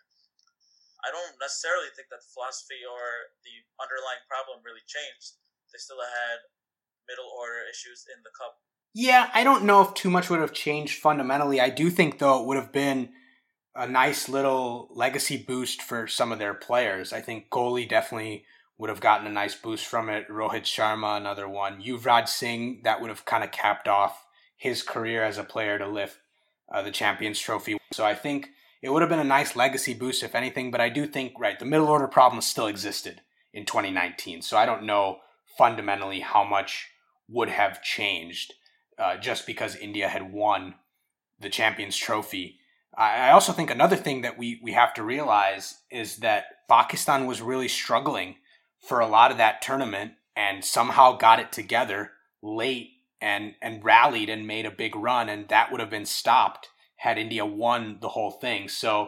I don't necessarily think that the philosophy or the underlying problem really changed. They still had middle order issues in the cup. Yeah, I don't know if too much would have changed fundamentally. I do think, though, it would have been a nice little legacy boost for some of their players. I think Kohli definitely would have gotten a nice boost from it. Rohit Sharma, another one. Yuvraj Singh, that would have kind of capped off his career as a player to lift the Champions Trophy. So I think it would have been a nice legacy boost, if anything. But I do think, right, the middle order problem still existed in 2019. So I don't know fundamentally how much would have changed just because India had won the Champions Trophy. I also think another thing that we have to realize is that Pakistan was really struggling for a lot of that tournament and somehow got it together late and rallied and made a big run, and that would have been stopped had India won the whole thing. So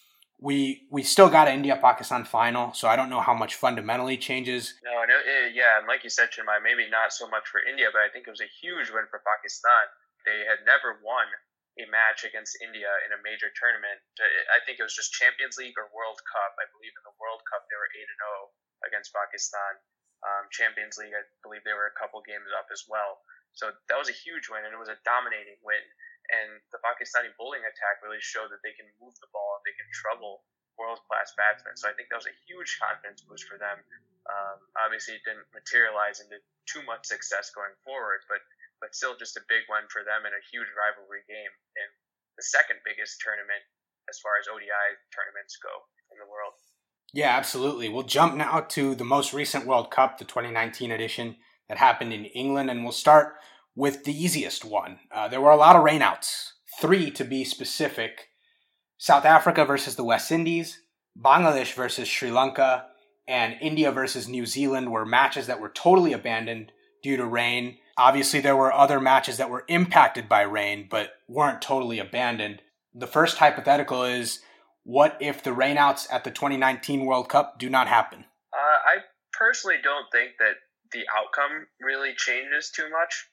we still got an India-Pakistan final, so I don't know how much fundamentally changes. Yeah, and like you said, Chinmay, maybe not so much for India, but I think it was a huge win for Pakistan. They had never won a match against India in a major tournament. I think it was just Champions League or World Cup. I believe in the World Cup they were 8-0 against Pakistan. Champions League, I believe they were a couple games up as well. So that was a huge win, and it was a dominating win. And the Pakistani bowling attack really showed that they can move the ball and they can trouble world-class batsmen. So I think that was a huge confidence boost for them. Obviously, it didn't materialize into too much success going forward, but still just a big one for them and a huge rivalry game in the second biggest tournament as far as ODI tournaments go in the world. Yeah, absolutely. We'll jump now to the most recent World Cup, the 2019 edition that happened in England, and we'll start with the easiest one. There were a lot of rainouts, 3 to be specific. South Africa versus the West Indies, Bangladesh versus Sri Lanka, and India versus New Zealand were matches that were totally abandoned due to rain. Obviously, there were other matches that were impacted by rain, but weren't totally abandoned. The first hypothetical is, what if the rainouts at the 2019 World Cup do not happen? I personally don't think that the outcome really changes too much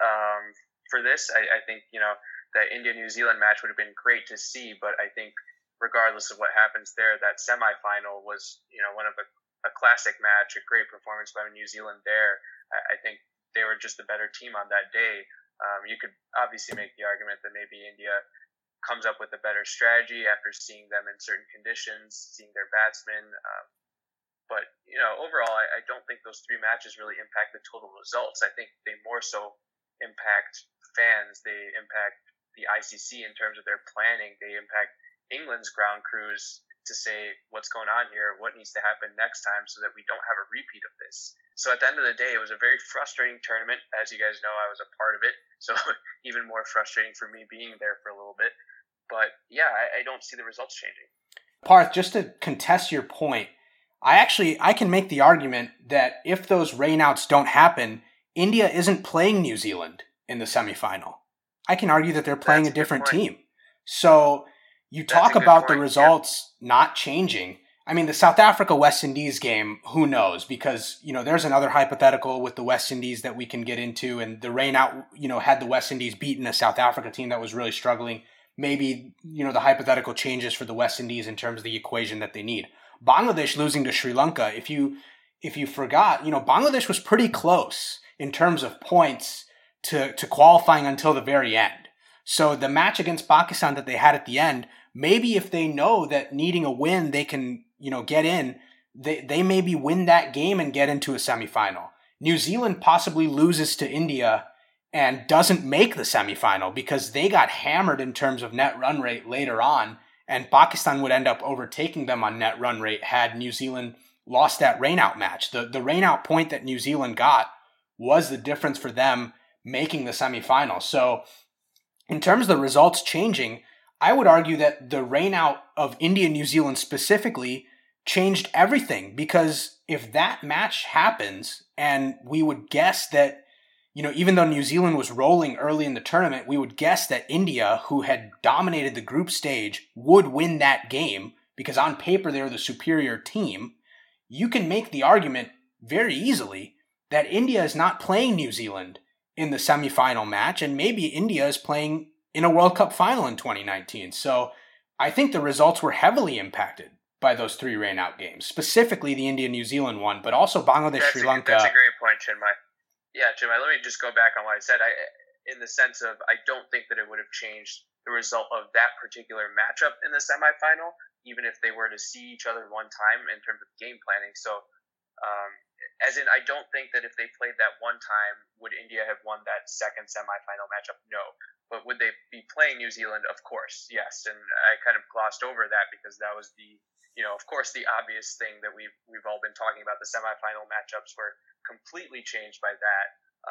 for this. I think, that India-New Zealand match would have been great to see, but I think regardless of what happens there, that semifinal was, one of a classic match, a great performance by New Zealand there. I think they were just a better team on that day. You could obviously make the argument that maybe India comes up with a better strategy after seeing them in certain conditions, seeing their batsmen. But, overall, I don't think those 3 matches really impact the total results. I think they more so impact fans. They impact the ICC in terms of their planning. They impact England's ground crews to say what's going on here, what needs to happen next time so that we don't have a repeat of this. So at the end of the day, it was a very frustrating tournament. As you guys know, I was a part of it, so even more frustrating for me being there for a little bit. But yeah, I don't see the results changing. Parth, just to contest your point, I can make the argument that if those rainouts don't happen, India isn't playing New Zealand in the semifinal. I can argue that they're playing a different team. So you talk about the results not changing. I mean, the South Africa-West Indies game, who knows? Because, there's another hypothetical with the West Indies that we can get into, and the rainout, had the West Indies beaten a South Africa team that was really struggling, maybe, the hypothetical changes for the West Indies in terms of the equation that they need. Bangladesh losing to Sri Lanka, if you forgot, Bangladesh was pretty close in terms of points to qualifying until the very end. So the match against Pakistan that they had at the end, maybe if they know that needing a win, they can get in, they maybe win that game and get into a semifinal. New Zealand possibly loses to India and doesn't make the semifinal because they got hammered in terms of net run rate later on, and Pakistan would end up overtaking them on net run rate had New Zealand lost that rainout match. The rainout point that New Zealand got was the difference for them making the semifinal. So in terms of the results changing, I would argue that the rainout of India and New Zealand specifically changed everything, because if that match happens, and we would guess that, even though New Zealand was rolling early in the tournament, we would guess that India, who had dominated the group stage, would win that game because on paper they're the superior team. You can make the argument very easily that India is not playing New Zealand in the semifinal match, and maybe India is playing in a World Cup final in 2019. So I think the results were heavily impacted by those 3 rain-out games, specifically the India-New Zealand one, but also Bangladesh-Sri Lanka. That's a great point, Chinmay. Yeah, Chinmay, let me just go back on what I said. In the sense of, I don't think that it would have changed the result of that particular matchup in the semifinal, even if they were to see each other one time in terms of game planning. So, as in, I don't think that if they played that one time, would India have won that second semifinal matchup? No. But would they be playing New Zealand? Of course, yes. And I kind of glossed over that because that was the, of course, the obvious thing that we've all been talking about. The semifinal matchups were completely changed by that.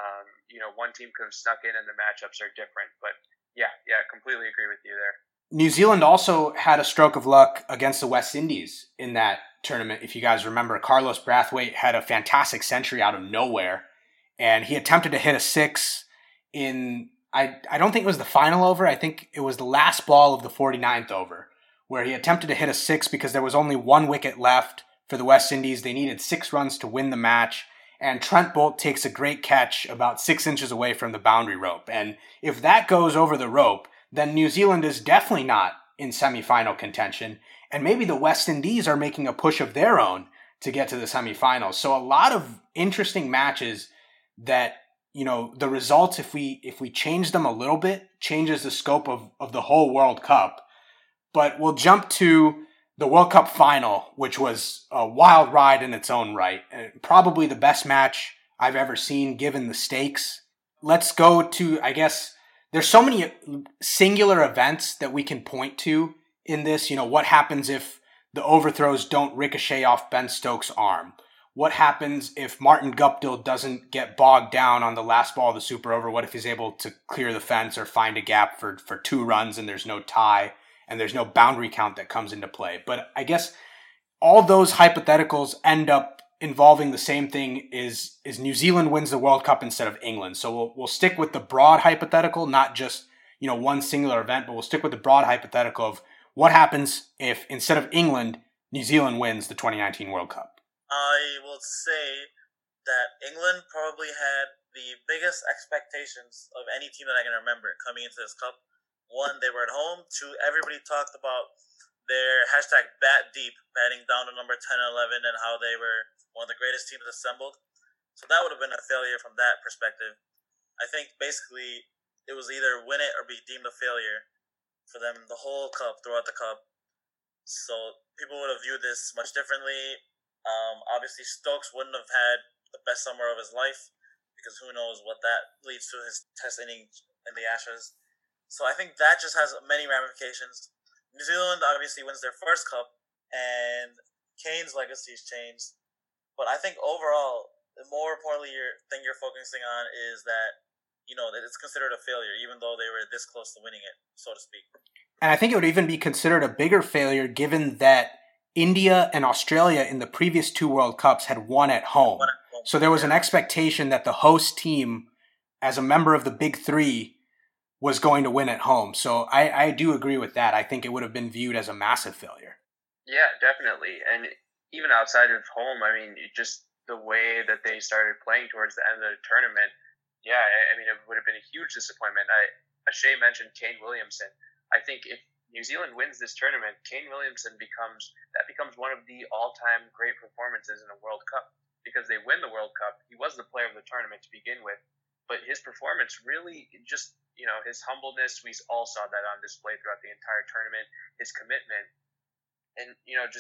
One team could have snuck in and the matchups are different. But yeah, completely agree with you there. New Zealand also had a stroke of luck against the West Indies in that tournament. If you guys remember, Carlos Brathwaite had a fantastic century out of nowhere, and he attempted to hit a 6 in, I don't think it was the final over. I think it was the last ball of the 49th over, where he attempted to hit a 6 because there was only 1 wicket left for the West Indies. They needed 6 runs to win the match, and Trent Boult takes a great catch about 6 inches away from the boundary rope. And if that goes over the rope, then New Zealand is definitely not in semifinal contention, and maybe the West Indies are making a push of their own to get to the semifinals. So a lot of interesting matches that, the results, if we change them a little bit, changes the scope of the whole World Cup. But we'll jump to the World Cup final, which was a wild ride in its own right, and probably the best match I've ever seen given the stakes. Let's go to, I guess, there's so many singular events that we can point to in this. What happens if the overthrows don't ricochet off Ben Stokes' arm? What happens if Martin Guptill doesn't get bogged down on the last ball of the Super Over? What if he's able to clear the fence or find a gap for 2 runs and there's no tie and there's no boundary count that comes into play? But I guess all those hypotheticals end up involving the same thing, is New Zealand wins the World Cup instead of England. So we'll stick with the broad hypothetical, not just one singular event, but we'll stick with the broad hypothetical of what happens if instead of England, New Zealand wins the 2019 World Cup. I will say that England probably had the biggest expectations of any team that I can remember coming into this cup. 1, they were at home. 2, everybody talked about their hashtag bat deep, batting down to number 10 and 11, and how they were one of the greatest teams assembled. So that would have been a failure from that perspective. I think basically it was either win it or be deemed a failure for them the whole cup, throughout the cup. So people would have viewed this much differently. Obviously Stokes wouldn't have had the best summer of his life, because who knows what that leads to his test inning in the Ashes. So I think that just has many ramifications. New Zealand obviously wins their first cup, and Kane's legacy is changed. But I think overall, the more importantly thing you're focusing on is that, that it's considered a failure, even though they were this close to winning it, so to speak. And I think it would even be considered a bigger failure given that India and Australia in the previous 2 World Cups had won at home. So there was an expectation that the host team, as a member of the Big 3, was going to win at home. So I do agree with that. I think it would have been viewed as a massive failure. Yeah, definitely. And even outside of home, I mean, just the way that they started playing towards the end of the tournament, yeah, I mean, it would have been a huge disappointment. Ashay mentioned Kane Williamson. I think if New Zealand wins this tournament, Kane Williamson becomes one of the all-time great performances in a World Cup, because they win the World Cup. He was the player of the tournament to begin with, but his performance really just, his humbleness, we all saw that on display throughout the entire tournament, his commitment, and, just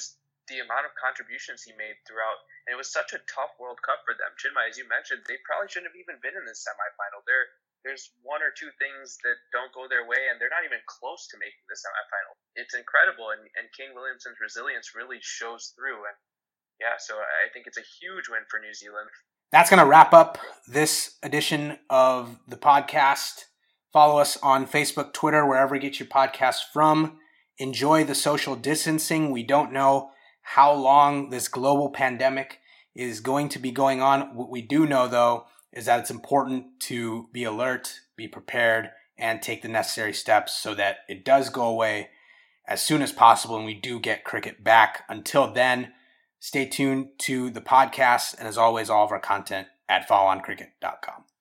the amount of contributions he made throughout. And it was such a tough World Cup for them. Chinmay, as you mentioned, they probably shouldn't have even been in the semifinal. There's one or two things that don't go their way, and they're not even close to making the semifinal. It's incredible, and Kane Williamson's resilience really shows through. And yeah, so I think it's a huge win for New Zealand. That's going to wrap up this edition of the podcast. Follow us on Facebook, Twitter, wherever you get your podcast from. Enjoy the social distancing. We don't know how long this global pandemic is going to be going on. What we do know, though, is that it's important to be alert, be prepared, and take the necessary steps so that it does go away as soon as possible and we do get cricket back. Until then, stay tuned to the podcast, and as always, all of our content at followoncricket.com.